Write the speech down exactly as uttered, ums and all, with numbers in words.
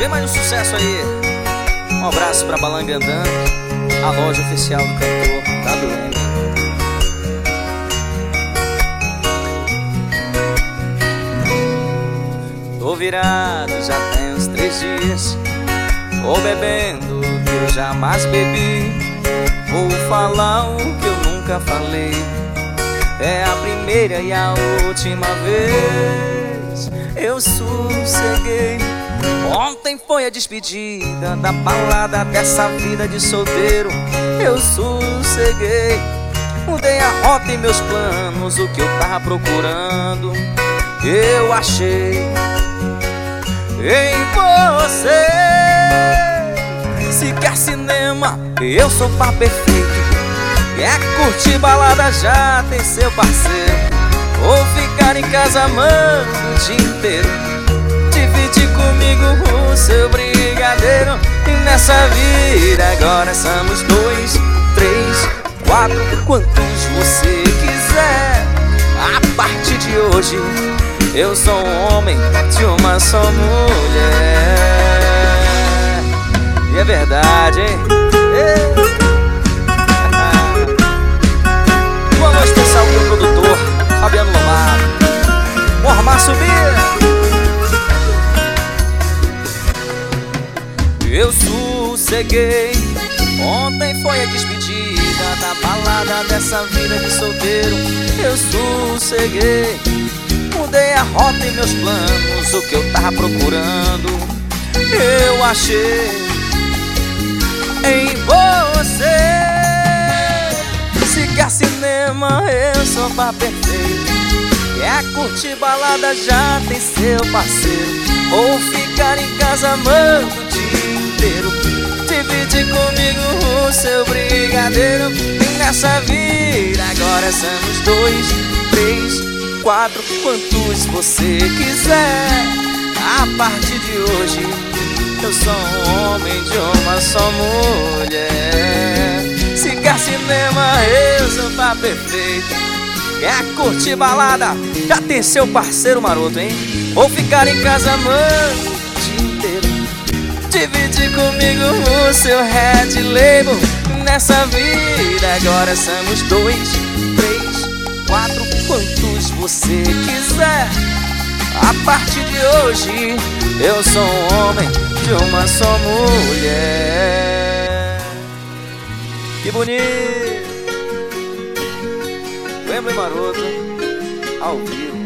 Vem mais um sucesso aí. Um abraço pra Balangandã, a loja oficial do cantor W M. Tô virado já tem uns três dias, tô bebendo o que eu jamais bebi. Vou falar o que eu nunca falei, é a primeira e a última vez. Eu sosseguei, ontem foi a despedida da balada dessa vida de solteiro. Eu sosseguei, mudei a rota e meus planos, o que eu tava procurando eu achei em você. Se quer cinema, eu sou pá perfeito. Quer curtir balada, já tem seu parceiro. Ou ficar em casa amando o dia inteiro, divide comigo o seu brigadeiro. E nessa vida agora somos dois, três, quatro, quantos você quiser. A partir de hoje eu sou um homem de uma só mulher. E é verdade, hein? Um alô especial pro produtor Fabiano Lobato. Vamos armar subir. Eu sosseguei, ontem foi a despedida da balada dessa vida de solteiro. Eu sosseguei, mudei a rota e meus planos, o que eu tava procurando eu achei em você. Se quer cinema, eu sou pá perfeito. Quer curtir balada, já tem seu parceiro. Ou ficar em casa amando o dia inteiro, divide comigo o seu brigadeiro. E nessa vida agora somos dois, três, quatro, quantos você quiser. A partir de hoje eu sou um homem de uma só mulher. Se quer cinema, eu sou pá perfeito. Quer curtir balada, já tem seu parceiro maroto, hein? Ou ficar em casa amando o dia inteiro, divide comigo o seu Red Label. Nessa vida agora somos dois, três, quatro, quantos você quiser. A partir de hoje eu sou um homem de uma só mulher. Que bonito! Wembley Maroto, ao vivo.